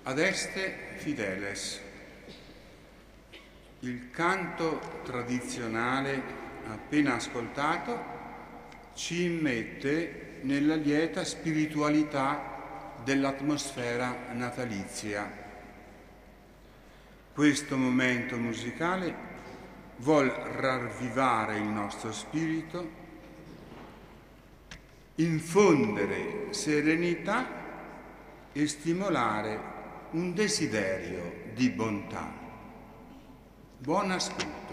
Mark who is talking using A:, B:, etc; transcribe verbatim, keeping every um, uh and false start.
A: Adeste Fideles. Il canto tradizionale appena ascoltato ci immette nella lieta spiritualità dell'atmosfera natalizia. Questo momento musicale vuol ravvivare il nostro spirito, infondere serenità e stimolare un desiderio di bontà. Buon ascolto.